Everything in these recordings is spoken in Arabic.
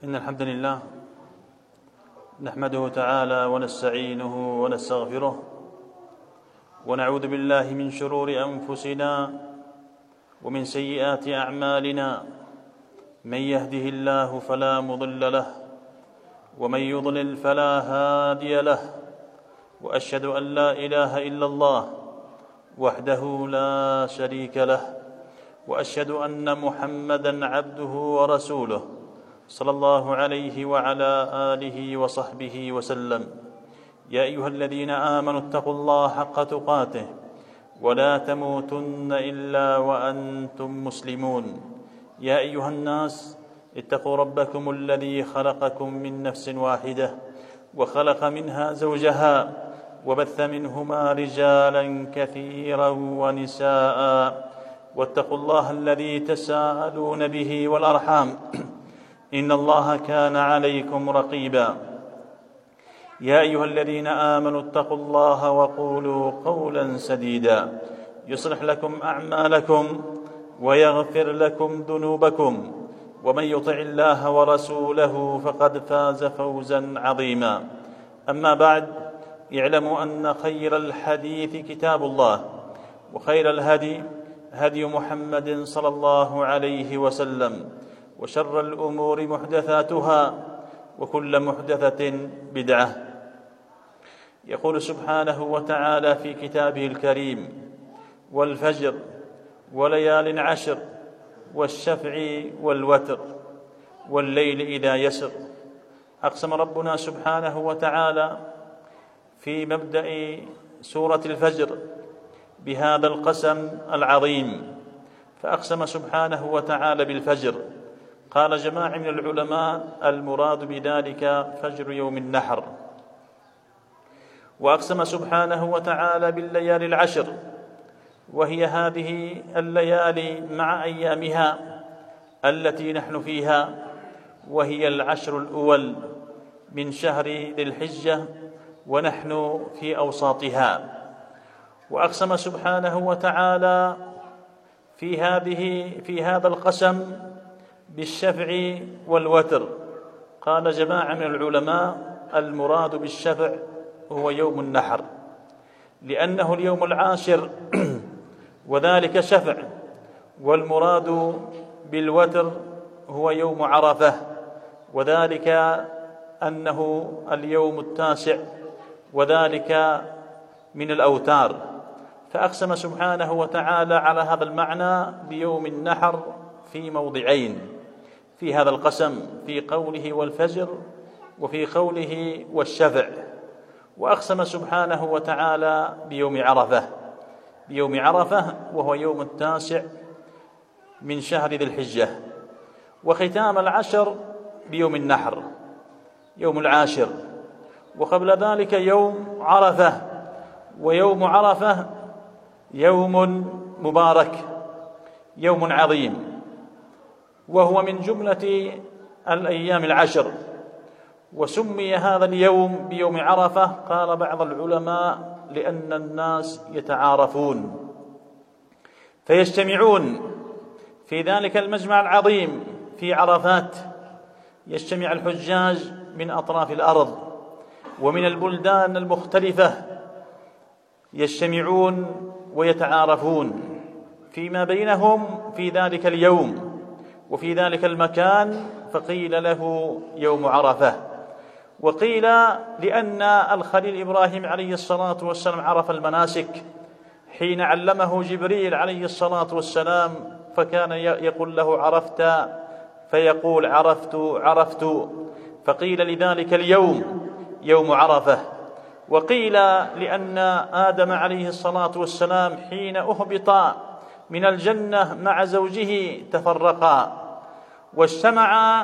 إن الحمد لله نحمده تعالى ونستعينه ونستغفره ونعوذ بالله من شرور أنفسنا ومن سيئات أعمالنا. من يهده الله فلا مضل له ومن يضلل فلا هادي له، وأشهد أن لا إله إلا الله وحده لا شريك له، وأشهد أن محمدًا عبده ورسوله صلى الله عليه وعلى آله وصحبه وسلم. يا أيها الذين آمنوا اتقوا الله حق تقاته ولا تموتن إلا وأنتم مسلمون. يا أيها الناس اتقوا ربكم الذي خلقكم من نفس واحدة وخلق منها زوجها وبث منهما رجالا كثيرا ونساء، واتقوا الله الذي تساءلون به والأرحام إن الله كان عليكم رقيبا. يا أيها الذين آمنوا اتقوا الله وقولوا قولا سديدا يصلح لكم أعمالكم ويغفر لكم ذنوبكم، ومن يطع الله ورسوله فقد فاز فوزا عظيما. أما بعد، اعلموا أن خير الحديث كتاب الله، وخير الهدي هدي محمد صلى الله عليه وسلم، وشر الأمور محدثاتها وكل محدثة بدعة. يقول سبحانه وتعالى في كتابه الكريم: والفجر وليال عشر والشفع والوتر والليل إذا يسر. أقسم ربنا سبحانه وتعالى في مبدأ سورة الفجر بهذا القسم العظيم، فأقسم سبحانه وتعالى بالفجر. قال جماعة من العلماء: المراد بذلك فجر يوم النحر. وأقسم سبحانه وتعالى بالليالي العشر، وهي هذه الليالي مع أيامها التي نحن فيها، وهي العشر الأول من شهر ذي الحجة، ونحن في أوساطها. وأقسم سبحانه وتعالى في هذا القسم بالشفع والوتر. قال جماعة من العلماء: المراد بالشفع هو يوم النحر، لأنه اليوم العاشر وذلك شفع، والمراد بالوتر هو يوم عرفة، وذلك أنه اليوم التاسع، وذلك من الأوتار. فأقسم سبحانه وتعالى على هذا المعنى بيوم النحر في موضعين في هذا القسم، في قوله والفجر وفي قوله والشفع. وأقسم سبحانه وتعالى بيوم عرفة وهو يوم التاسع من شهر ذي الحجة. وختام العشر بيوم النحر يوم العاشر. وقبل ذلك يوم عرفة، ويوم عرفة يوم مبارك، يوم عظيم، وهو من جملة الأيام العشر. وسمي هذا اليوم بيوم عرفة، قال بعض العلماء: لأن الناس يتعارفون فيجتمعون في ذلك المجمع العظيم في عرفات. يجتمع الحجاج من أطراف الأرض ومن البلدان المختلفة، يجتمعون ويتعارفون فيما بينهم في ذلك اليوم وفي ذلك المكان، فقيل له يوم عرفة. وقيل لأن الخليل إبراهيم عليه الصلاة والسلام عرف المناسك حين علمه جبريل عليه الصلاة والسلام، فكان يقول له: عرفت؟ فيقول: عرفت. فقيل لذلك اليوم يوم عرفة. وقيل لأن آدم عليه الصلاة والسلام حين أهبط من الجنة مع زوجه تفرقا واجتمعا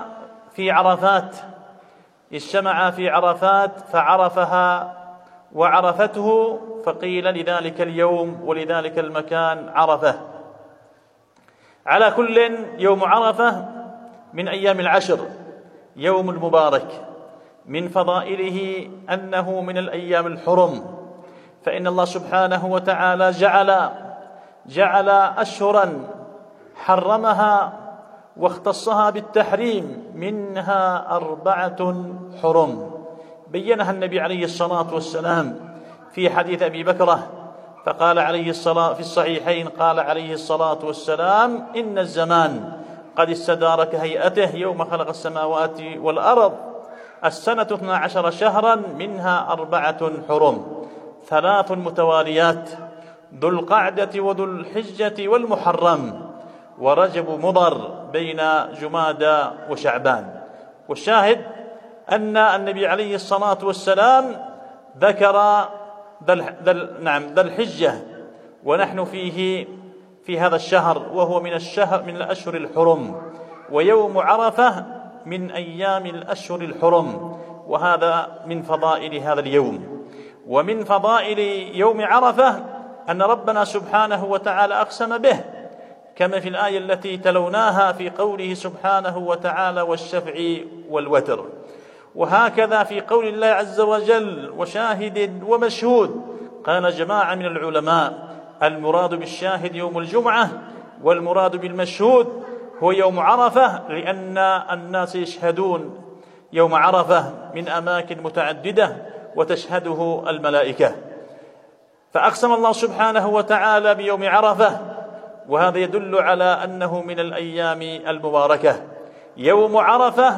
في عرفات فعرفها وعرفته، فقيل لذلك اليوم ولذلك المكان عرفة. على كل، يوم عرفة من أيام العشر، يوم مبارك، من فضائله أنه من الأيام الحرم، فإن الله سبحانه وتعالى جعل أشهرا حرمها واختصها بالتحريم، منها 4 حرم بينها النبي عليه الصلاة والسلام في حديث أبي بكرة، فقال عليه الصلاة في الصحيحين قال عليه الصلاة والسلام: إن الزمان قد استدار كهيئته يوم خلق السماوات والأرض، السنة 12 شهرا، منها 4 حرم، 3 متواليات: ذو القعدة وذو الحجة والمحرم، ورجب مضر بين جمادى وشعبان. والشاهد أن النبي عليه الصلاة والسلام ذكر ذا الحجة، ونحن في هذا الشهر، وهو من الأشهر الحرم، ويوم عرفة من أيام الأشهر الحرم، وهذا من فضائل هذا اليوم. ومن فضائل يوم عرفة أن ربنا سبحانه وتعالى أقسم به، كما في الآية التي تلوناها في قوله سبحانه وتعالى: والشفع والوتر. وهكذا في قول الله عز وجل: وشاهد ومشهود. قال جماعة من العلماء: المراد بالشاهد يوم الجمعة، والمراد بالمشهود هو يوم عرفة، لأن الناس يشهدون يوم عرفة من أماكن متعددة وتشهده الملائكة. فأقسم الله سبحانه وتعالى بيوم عرفة، وهذا يدل على أنه من الأيام المباركة. يوم عرفة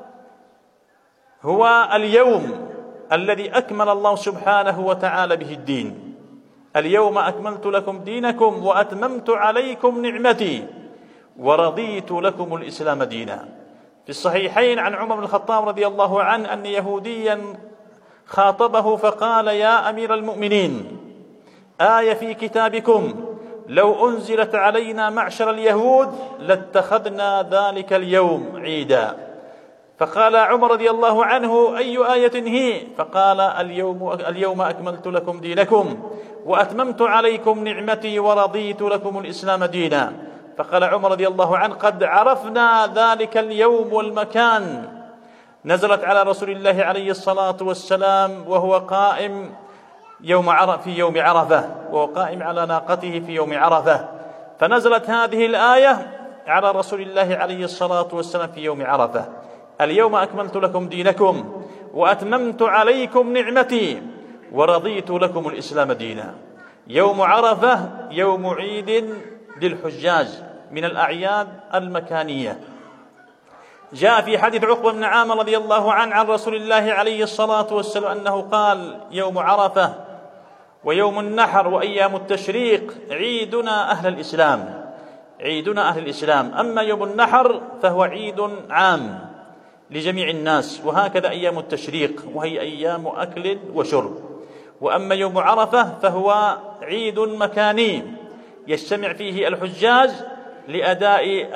هو اليوم الذي أكمل الله سبحانه وتعالى به الدين. اليوم أكملت لكم دينكم وأتممت عليكم نعمتي ورضيت لكم الإسلام دينا. في الصحيحين عن عمر بن الخطاب رضي الله عنه أن يهوديا خاطبه فقال: يا أمير المؤمنين، آية في كتابكم لو أنزلت علينا معشر اليهود لاتخذنا ذلك اليوم عيدا. فقال عمر رضي الله عنه: أي آية هي؟ فقال: اليوم أكملت لكم دينكم وأتممت عليكم نعمتي ورضيت لكم الإسلام دينا. فقال عمر رضي الله عنه: قد عرفنا ذلك اليوم والمكان. نزلت على رسول الله عليه الصلاة والسلام وهو قائم في يوم عرفة، وهو قائم على ناقته في يوم عرفة، فنزلت هذه الآية على رسول الله عليه الصلاة والسلام في يوم عرفة: اليوم أكملت لكم دينكم وأتممت عليكم نعمتي ورضيت لكم الإسلام دينا. يوم عرفة يوم عيد للحجاج من الأعياد المكانية. جاء في حديث عقبة بن عامر رضي الله عنه عن رسول الله عليه الصلاة والسلام أنه قال: يوم عرفة ويوم النحر وأيام التشريق عيدنا أهل الإسلام، عيدنا أهل الإسلام. أما يوم النحر فهو عيد عام لجميع الناس، وهكذا أيام التشريق وهي أيام أكل وشرب. وأما يوم عرفة فهو عيد مكاني يجتمع فيه الحجاج لأداء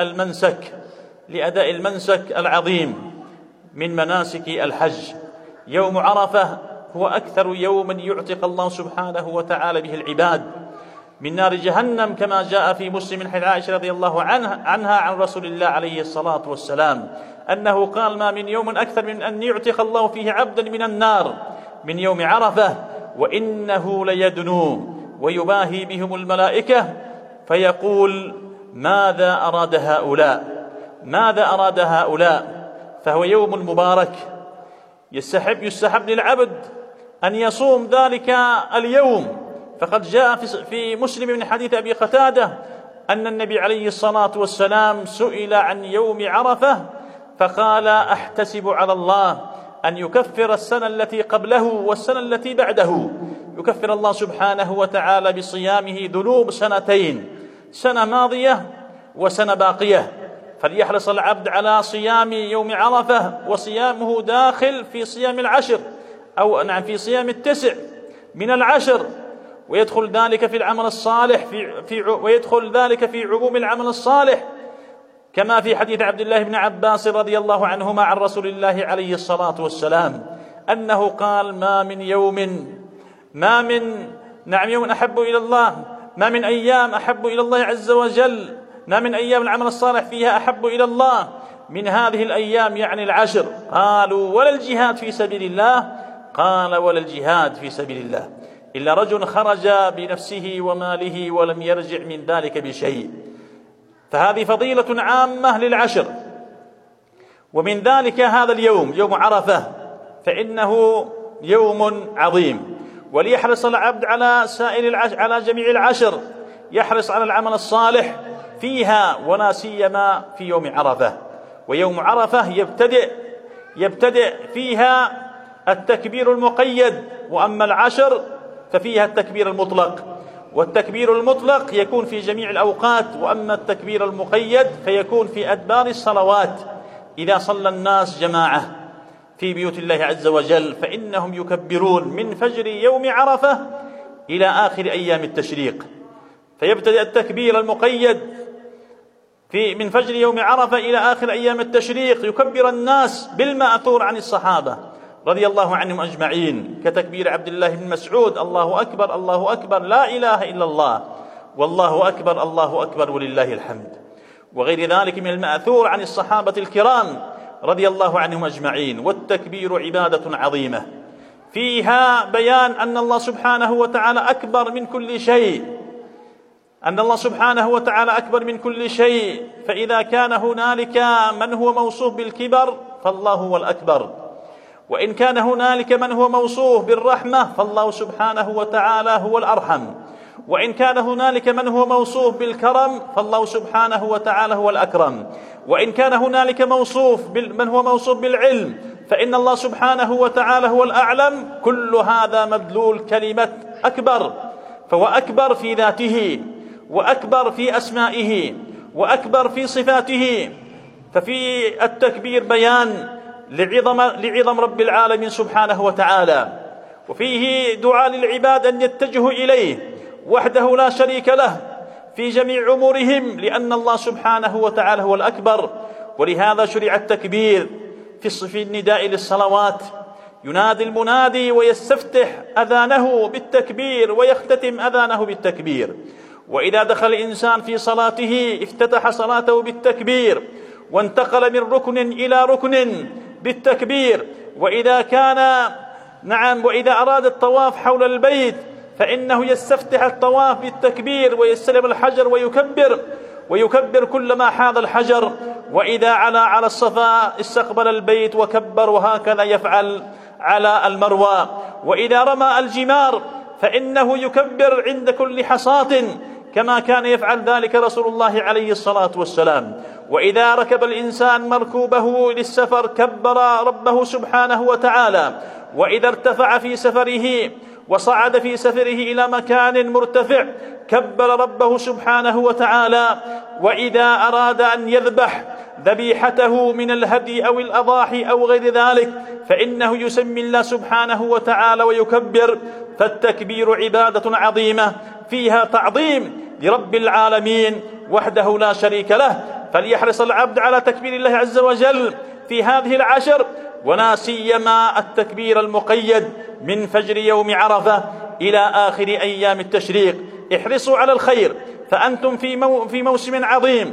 المنسك العظيم من مناسك الحج. يوم عرفة هو أكثر يوم يعتق الله سبحانه وتعالى به العباد من نار جهنم، كما جاء في مسلم من حديث عائشة رضي الله عنها عن رسول الله عليه الصلاة والسلام أنه قال: ما من يوم أكثر من أن يعتق الله فيه عبدا من النار من يوم عرفة، وإنه ليدنو ويباهي بهم الملائكة فيقول: ماذا أراد هؤلاء؟ فهو يوم مبارك يستحب للعبد أن يصوم ذلك اليوم. فقد جاء في مسلم من حديث أبي قتادة أن النبي عليه الصلاة والسلام سئل عن يوم عرفة فقال: أحتسب على الله أن يكفر السنة التي قبله والسنة التي بعده. يكفر الله سبحانه وتعالى بصيامه ذنوب سنتين، سنة ماضية وسنة باقية. فليحرص العبد على صيام يوم عرفة، وصيامه داخل في صيام العشر في صيام 9 من العشر، ويدخل ذلك في العمل الصالح ويدخل ذلك في عموم العمل الصالح، كما في حديث عبد الله بن عباس رضي الله عنهما عن رسول الله عليه الصلاة والسلام أنه قال: يوم أحب إلى الله، ما من أيام أحب إلى الله عز وجل، ما من أيام العمل الصالح فيها أحب إلى الله من هذه الأيام، يعني العشر. قالوا: ولا الجهاد في سبيل الله؟ قال: ولا الجهاد في سبيل الله إلا رجل خرج بنفسه وماله ولم يرجع من ذلك بشيء. فهذه فضيلة عامة للعشر. ومن ذلك هذا اليوم يوم عرفة، فإنه يوم عظيم، وليحرص العبد على جميع العشر، يحرص على العمل الصالح فيها، ولا سيما في يوم عرفة. ويوم عرفة يبتدئ فيها التكبير المقيد، وأما العشر ففيها التكبير المطلق، والتكبير المطلق يكون في جميع الأوقات، وأما التكبير المقيد فيكون في أدبار الصلوات. إذا صلى الناس جماعة في بيوت الله عز وجل فإنهم يكبرون من فجر يوم عرفة إلى آخر أيام التشريق، فيبتدئ التكبير المقيد من فجر يوم عرفة إلى آخر أيام التشريق، يكبر الناس بالمأثور عن الصحابة رضي الله عنهم أجمعين، كتكبير عبد الله بن مسعود: الله أكبر الله أكبر لا إله إلا الله، والله أكبر الله أكبر ولله الحمد، وغير ذلك من المأثور عن الصحابة الكرام رضي الله عنهم أجمعين. والتكبير عبادة عظيمة فيها بيان أن الله سبحانه وتعالى أكبر من كل شيء، أن الله سبحانه وتعالى أكبر من كل شيء، فإذا كان هنالك من هو موصوف بالكبر فالله هو الأكبر، وإن كان هنالك من هو موصوف بالرحمة فالله سبحانه وتعالى هو الأرحم، وإن كان هنالك من هو موصوف بالكرم فالله سبحانه وتعالى هو الأكرم، وإن كان هنالك من هو موصوف بالعلم فإن الله سبحانه وتعالى هو الأعلم. كل هذا مدلول كلمة أكبر، فهو أكبر في ذاته، وأكبر في أسمائه، وأكبر في صفاته. ففي التكبير بيان لعظم رب العالمين سبحانه وتعالى، وفيه دعاء للعباد أن يتجهوا إليه وحده لا شريك له في جميع أمورهم، لأن الله سبحانه وتعالى هو الأكبر. ولهذا شرع التكبير في النداء للصلوات، ينادي المنادي ويستفتح أذانه بالتكبير ويختتم أذانه بالتكبير. وإذا دخل الإنسان في صلاته افتتح صلاته بالتكبير، وانتقل من ركن إلى ركن بالتكبير. وإذا أراد الطواف حول البيت فإنه يستفتح الطواف بالتكبير ويستلم الحجر ويكبر كلما حاذ الحجر. وإذا على الصفا استقبل البيت وكبر، وهكذا يفعل على المروى. وإذا رمى الجمار فإنه يكبر عند كل حصاة، كما كان يفعل ذلك رسول الله عليه الصلاة والسلام. وإذا ركب الإنسان مركوبه للسفر كبر ربه سبحانه وتعالى. وإذا ارتفع في سفره وصعد في سفره إلى مكان مرتفع كبر ربه سبحانه وتعالى. وإذا أراد أن يذبح ذبيحته من الهدي أو الأضاحي أو غير ذلك فإنه يسمي الله سبحانه وتعالى ويكبر. فالتكبير عبادة عظيمة فيها تعظيم لرب العالمين وحده لا شريك له، فليحرص العبد على تكبير الله عز وجل في هذه العشر، ولا سيما التكبير المقيد من فجر يوم عرفة إلى آخر أيام التشريق. احرصوا على الخير، فأنتم في موسم عظيم،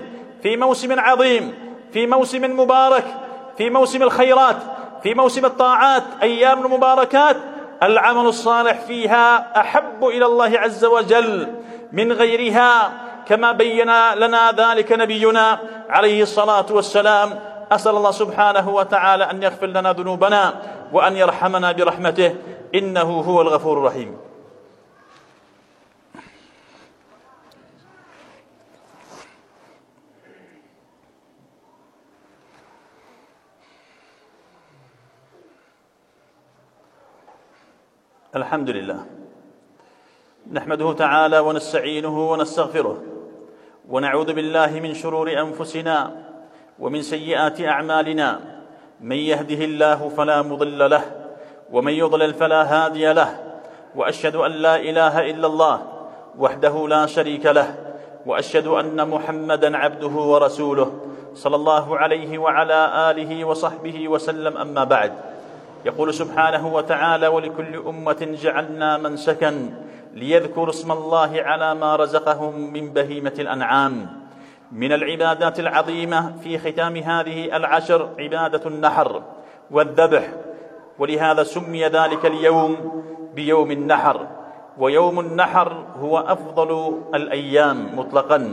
في موسم مبارك، في موسم الخيرات، في موسم الطاعات، أيام المباركات. العمل الصالح فيها أحب إلى الله عز وجل من غيرها، كما بين لنا ذلك نبينا عليه الصلاة والسلام. أسأل الله سبحانه وتعالى أن يغفر لنا ذنوبنا وأن يرحمنا برحمته، إنه هو الغفور الرحيم. الحمد لله، نحمده تعالى ونستعينه ونستغفره، ونعوذ بالله من شرور أنفسنا ومن سيئات أعمالنا. من يهده الله فلا مضل له، ومن يضلل فلا هادي له. وأشهد أن لا إله إلا الله وحده لا شريك له، وأشهد أن محمدا عبده ورسوله صلى الله عليه وعلى آله وصحبه وسلم. أما بعد، يقول سبحانه وتعالى: ولكل أمة جعلنا منسكا ليذكروا اسم الله على ما رزقهم من بهيمة الأنعام. من العبادات العظيمة في ختام هذه العشر عبادة النحر والذبح، ولهذا سمي ذلك اليوم بيوم النحر. ويوم النحر هو أفضل الأيام مطلقا،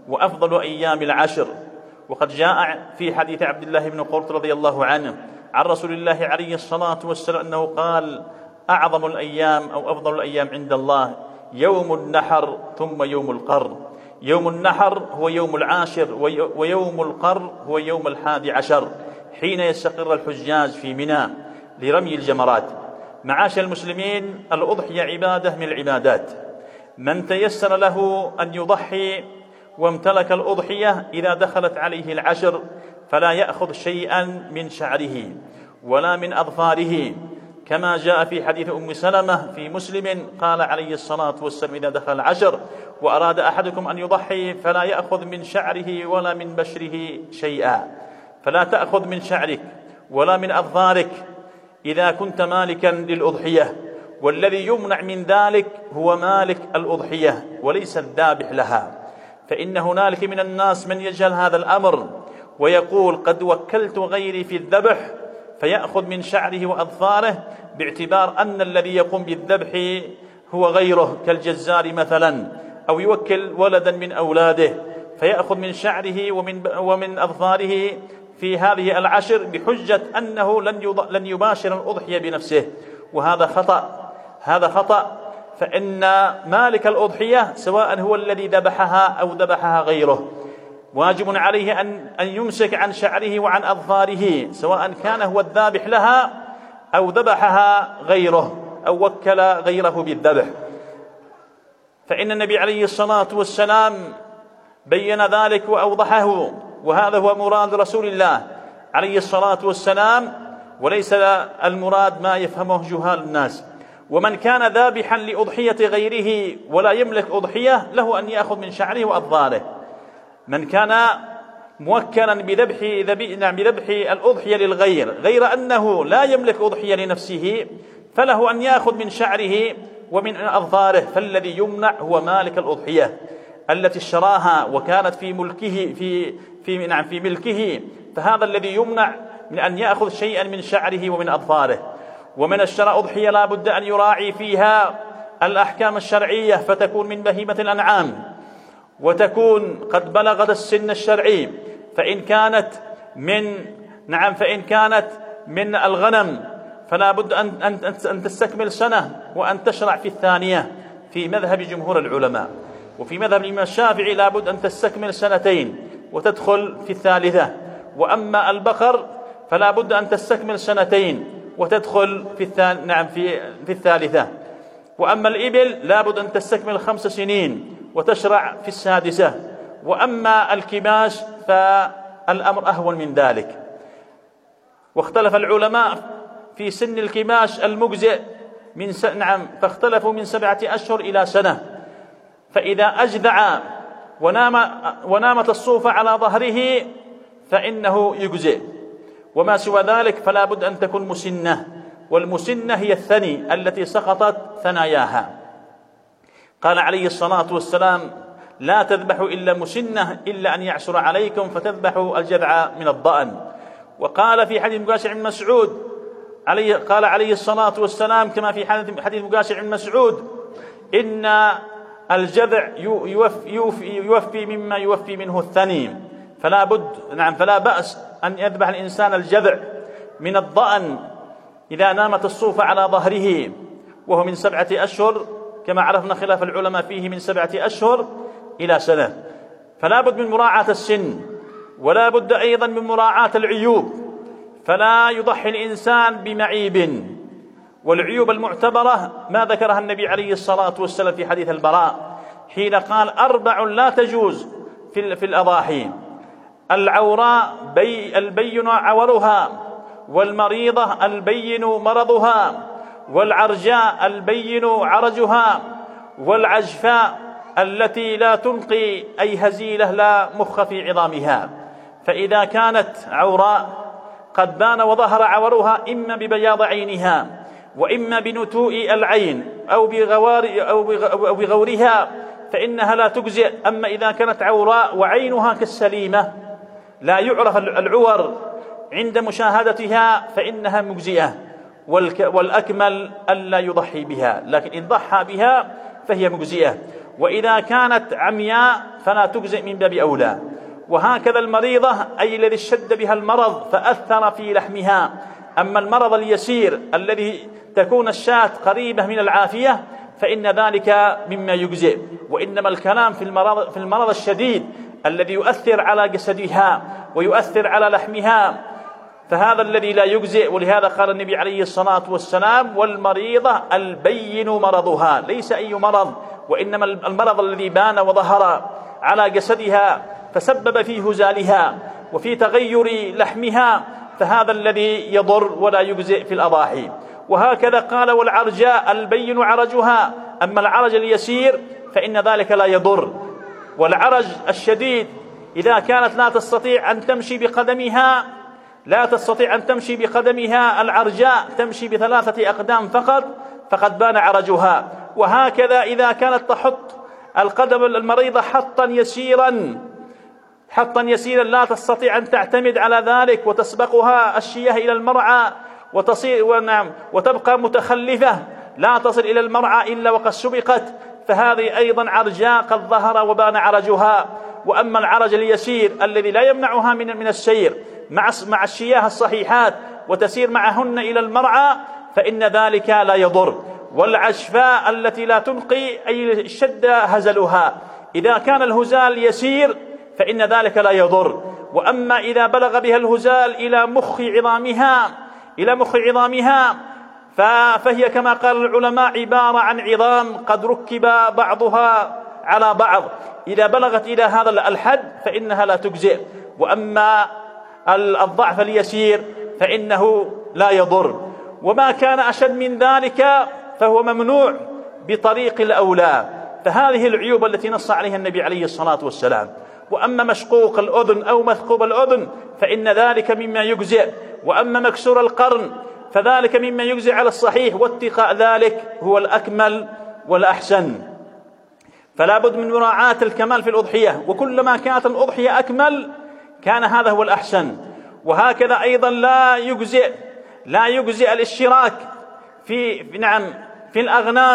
وأفضل أيام العشر. وقد جاء في حديث عبد الله بن قرط رضي الله عنه عن رسول الله عليه الصلاة والسلام أنه قال: أعظم الأيام أو أفضل الأيام عند الله يوم النحر ثم يوم القر. يوم النحر هو يوم العاشر، ويوم القر هو يوم 11 حين يستقر الحجاج في منى لرمي الجمرات. معاشر المسلمين، الأضحية عبادة من العبادات. من تيسر له أن يضحي وامتلك الأضحية إذا دخلت عليه العشر فلا يأخذ شيئا من شعره ولا من أظفاره، كما جاء في حديث أم سلمة في مسلم قال عليه الصلاة والسلام: إذا دخل العشر وأراد أحدكم أن يضحي فلا يأخذ من شعره ولا من بشره شيئا. فلا تأخذ من شعرك ولا من أظفارك إذا كنت مالكا للأضحية، والذي يمنع من ذلك هو مالك الأضحية وليس الذابح لها. فإن هنالك من الناس من يجهل هذا الأمر ويقول: قد وكلت غيري في الذبح، فيأخذ من شعره وأظفاره باعتبار أن الذي يقوم بالذبح هو غيره كالجزار مثلا، أو يوكل ولدا من أولاده فيأخذ من شعره ومن أظفاره في هذه العشر بحجة أنه لن يباشر الأضحية بنفسه، وهذا خطأ. هذا خطأ. فإن مالك الأضحية سواء هو الذي ذبحها أو ذبحها غيره واجب عليه أن يمسك عن شعره وعن أظفاره، سواء كان هو الذابح لها أو ذبحها غيره أو وكل غيره بالذبح. فإن النبي عليه الصلاة والسلام بين ذلك وأوضحه، وهذا هو مراد رسول الله عليه الصلاة والسلام، وليس المراد ما يفهمه جهال الناس. ومن كان ذابحا لأضحية غيره ولا يملك أضحية له أن يأخذ من شعره وأظفاره. من كان موكلا بذبح الأضحية للغير غير أنه لا يملك أضحية لنفسه فله أن يأخذ من شعره ومن أظفاره. فالذي يمنع هو مالك الأضحية التي اشتراها وكانت في ملكه، فهذا الذي يمنع من أن يأخذ شيئا من شعره ومن أظفاره. ومن اشترى أضحية لا بد أن يراعي فيها الأحكام الشرعية، فتكون من بهيمة الأنعام وتكون قد بلغت السن الشرعي. فإن كانت من الغنم فلا بد أن تستكمل سنة وأن تشرع في الثانية في مذهب جمهور العلماء. وفي مذهب الإمام الشافعي لا بد أن تستكمل 2 وتدخل في الثالثة. وأما البقر فلا بد أن تستكمل 2 وتدخل في الثالثة. وأما الإبل لا بد أن تستكمل 5 سنين وتشرع في السادسة. وأما الكباش فالأمر أهون من ذلك. واختلف العلماء في سن الكباش المجزئ فاختلفوا من 7 أشهر إلى سنة. فإذا أجذع ونامت الصوفة على ظهره فإنه يجزئ، وما سوى ذلك فلا بد أن تكون مسنة، والمسنة هي الثني التي سقطت ثناياها. قال عليه الصلاة والسلام: لا تذبحوا إلا مسنة إلا أن يعسر عليكم فتذبحوا الجذع من الضأن. وقال في حديث مقاشع بن مسعود قال عليه الصلاة والسلام كما في حديث مقاشع بن مسعود: إن الجذع يوفي مما يوفي منه الثني، فلا بأس أن يذبح الإنسان الجذع من الضأن إذا نامت الصوفة على ظهره، وهو من 7 أشهر كما عرفنا خلاف العلماء فيه من 7 أشهر إلى سنة. فلا بد من مراعاة السن، ولا بد أيضا من مراعاة العيوب، فلا يضحي الإنسان بمعيب. والعيوب المعتبرة ما ذكرها النبي عليه الصلاة والسلام في حديث البراء حين قال: 4 لا تجوز في الأضاحي: العوراء البين عورها، والمريضة البين مرضها، والعرجاء البين عرجها، والعجفاء التي لا تنقي أي هزيلة لا مخ في عظامها. فإذا كانت عوراء قد بان وظهر عورها إما ببياض عينها وإما بنتوء العين أو بغورها فإنها لا تجزئ. أما إذا كانت عوراء وعينها كالسليمة لا يعرف العور عند مشاهدتها فإنها مجزئة، والأكمل ألا يضحي بها، لكن إن ضحى بها فهي مجزئة. وإذا كانت عمياء فلا تجزئ من باب أولى. وهكذا المريضة أي الذي اشتد بها المرض فأثر في لحمها. أما المرض اليسير الذي تكون الشاة قريبة من العافية فإن ذلك مما يجزئ. وإنما الكلام في المرض الشديد الذي يؤثر على جسدها ويؤثر على لحمها، فهذا الذي لا يجزئ. ولهذا قال النبي عليه الصلاة والسلام: والمريضة البين مرضها، ليس أي مرض، وإنما المرض الذي بان وظهر على جسدها فسبب في هزالها وفي تغير لحمها، فهذا الذي يضر ولا يجزئ في الأضاحي. وهكذا قال: والعرجاء البين عرجها. أما العرج اليسير فإن ذلك لا يضر. والعرج الشديد إذا كانت لا تستطيع أن تمشي بقدمها العرجاء تمشي ب3 أقدام فقط فقد بان عرجها. وهكذا إذا كانت تحط القدم المريضة حطا يسيرا لا تستطيع أن تعتمد على ذلك وتسبقها الشياه إلى المرعى وتبقى متخلفة لا تصل إلى المرعى إلا وقد سبقت، فهذه أيضا عرجاء قد ظهر وبان عرجها. وأما العرج اليسير الذي لا يمنعها من السير مع الشياه الصحيحات وتسير معهن إلى المرعى فإن ذلك لا يضر. والعشفاء التي لا تنقي أي شد هزلها، إذا كان الهزال يسير فإن ذلك لا يضر. وأما إذا بلغ بها الهزال إلى مخ عظامها فهي كما قال العلماء عبارة عن عظام قد ركب بعضها على بعض، إذا بلغت إلى هذا الحد فإنها لا تجزئ. وأما الضعف اليسير فإنه لا يضر. وما كان أشد من ذلك فهو ممنوع بطريق الأولى. فهذه العيوب التي نص عليها النبي عليه الصلاة والسلام. وأما مشقوق الأذن أو مثقوب الأذن فإن ذلك مما يجزئ. وأما مكسور القرن فذلك مما يجزئ على الصحيح، واتقاء ذلك هو الأكمل والأحسن. فلا بد من مراعاة الكمال في الأضحية، وكلما كانت الأضحية أكمل كان هذا هو الأحسن. وهكذا أيضا لا يجزئ الاشتراك في الأغنام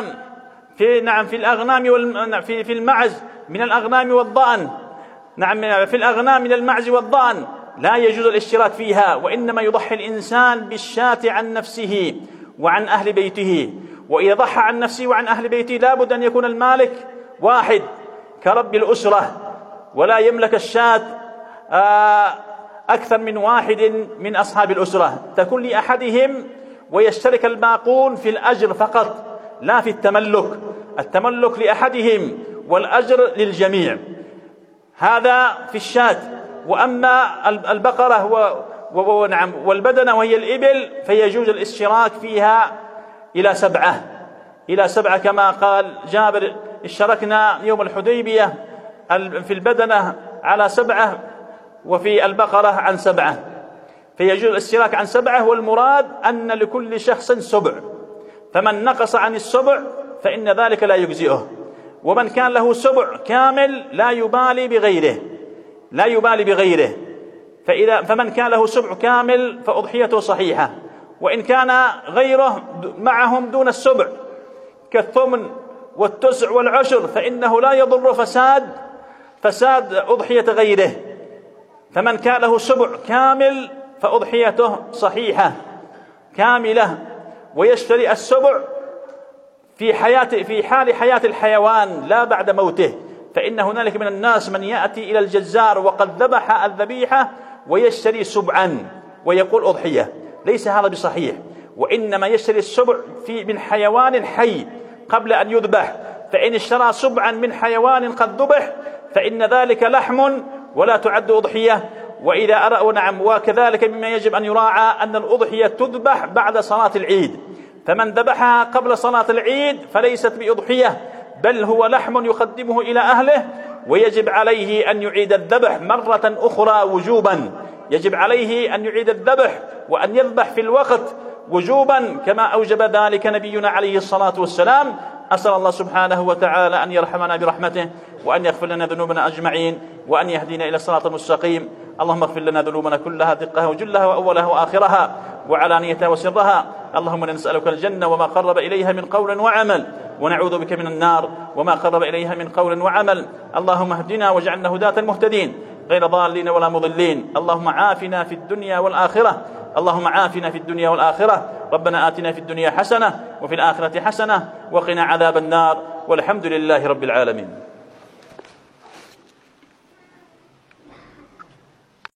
في المعز من الأغنام والضأن. في الأغنام من المعز والضأن لا يجوز الاشتراك فيها، وإنما يضحي الإنسان بالشاة عن نفسه وعن أهل بيته. وإذا ضحى عن نفسه وعن أهل بيته لا بد أن يكون المالك واحد كرب الأسرة، ولا يملك الشاة أكثر من واحد من أصحاب الأسرة، تكون لأحدهم ويشترك الباقون في الأجر فقط لا في التملك لأحدهم والأجر للجميع. هذا في الشاة. وأما البقرة والبدنة وهي الإبل فيجوز الاشتراك فيها إلى 7 كما قال جابر: اشتركنا يوم الحديبية في البدنة على 7 وفي البقرة عن 7، فيجوز الاشتراك عن 7. والمراد أن لكل شخص 7، فمن نقص عن 7 فإن ذلك لا يجزئه. ومن كان له 7 كامل لا يبالي بغيره. فمن كان له 7 كامل فأضحيته صحيحة. وإن كان غيره معهم دون 7 كالثمن والتسع والعشر فإنه لا يضر فساد أضحية غيره. فمن كان له 7 كامل فأضحيته صحيحة كاملة، ويشتري 7 في حال حياة الحيوان لا بعد موته. فإن هنالك من الناس من يأتي إلى الجزار وقد ذبح الذبيحة ويشتري 7 ويقول أضحية، ليس هذا بصحيح. وإنما يشتري 7 من حيوان حي قبل أن يذبح، فإن اشترى 7 من حيوان قد ذبح فإن ذلك لحم ولا تعد أضحية. وكذلك مما يجب أن يراعى أن الأضحية تذبح بعد صلاة العيد، فمن ذبحها قبل صلاة العيد فليست بأضحية بل هو لحم يقدمه إلى أهله، ويجب عليه أن يعيد الذبح مرة أخرى وجوبا. يجب عليه أن يعيد الذبح وأن يذبح في الوقت وجوبا كما أوجب ذلك نبينا عليه الصلاة والسلام. أسأل الله سبحانه وتعالى أن يرحمنا برحمته وأن يغفر لنا ذنوبنا أجمعين وأن يهدينا إلى الصراط المستقيم. اللهم اغفر لنا ذنوبنا كلها دقها وجلها وأولها وآخرها وعلانيتها وسرها. اللهم نسألك الجنة وما قرب إليها من قول وعمل. ونعوذ بك من النار وما قرب إليها من قول وعمل. اللهم اهدنا واجعلنا هداة مهتدين غير ضالين ولا مضلين. اللهم عافنا في الدنيا والآخرة، اللهم عافنا في الدنيا والآخرة. ربنا آتنا في الدنيا حسنة وفي الآخرة حسنة وقنا عذاب النار، والحمد لله رب العالمين.